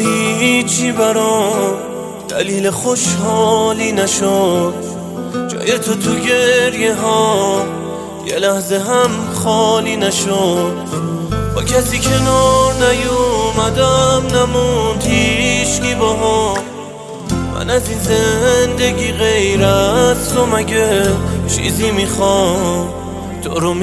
هیچی برام دلیل خوشحالی نشد، جای تو گریه ها یه لحظه هم خالی نشد. با کسی کنار نیومدم، نموند هیچکی باها. من از این زندگی غیر از تو مگه چیزی میخوام؟ تو رو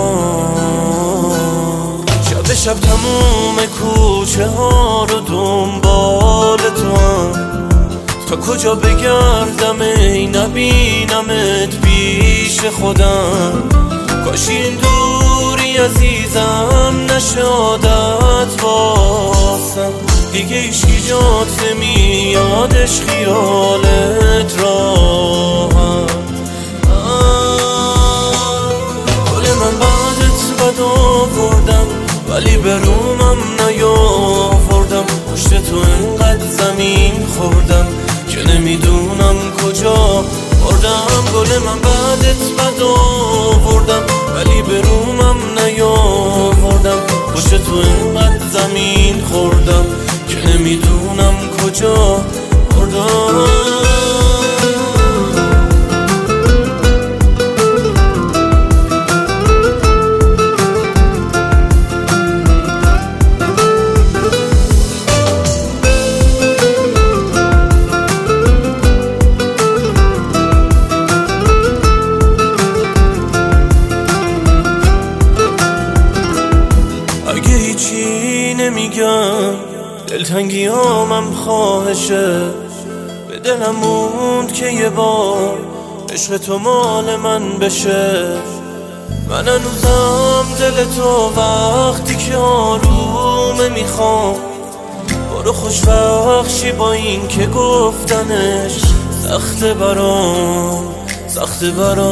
میخوام. شب شب تموم کوچه ها رو دنبال تو هم، تا کجا بگردم ای نبینمت پیش خودم. کاش این دوری عزیزم نشه عادت واسم، دیگه ایشکی جات نمیادش خیالت راحت. گل من بعدت بد آوردم ولی برومم نیاوردم. پشت تو انقدر زمین خوردم که نمیدونم کجا بردم. گل من بعدت بد آوردم ولی برومم نیاوردم. پشت تو انقدر زمین خوردم که نمیدونم کجا بردم. اگه هیچی نمیگم دلتنگی هامم خواهشه، به دلم موند که یه بار عشق تو مال من بشه. من هنوزم دل تو وقتی که آرومه میخوام. برو خوشبخشی با این که گفتنش سخته برام، سخته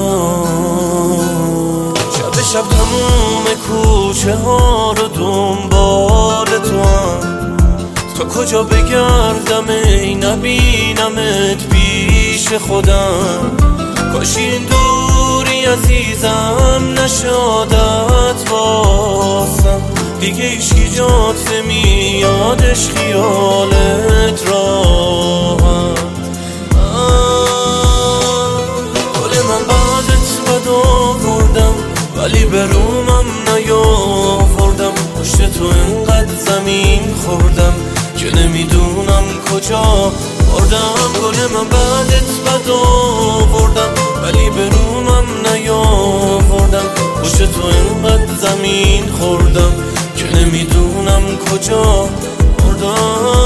برام. شب شب تموم کوچه ها رو دنبال تو هم، تا کجا بگردم ای نبینمت پیش خودم. کاش این دوری عزیزم نشه عادت واسم، دیگه ایشکی جات نمیادش خیالت راحت. گل من بعدت بد آوردم ولی برومم نیاوردم. پشت تو انقدر زمین خوردم که نمیدونم کجا بردم. گل من بعدت بد آوردم ولی برومم نیاوردم. پشت تو انقدر زمین خوردم که نمیدونم کجا بردم.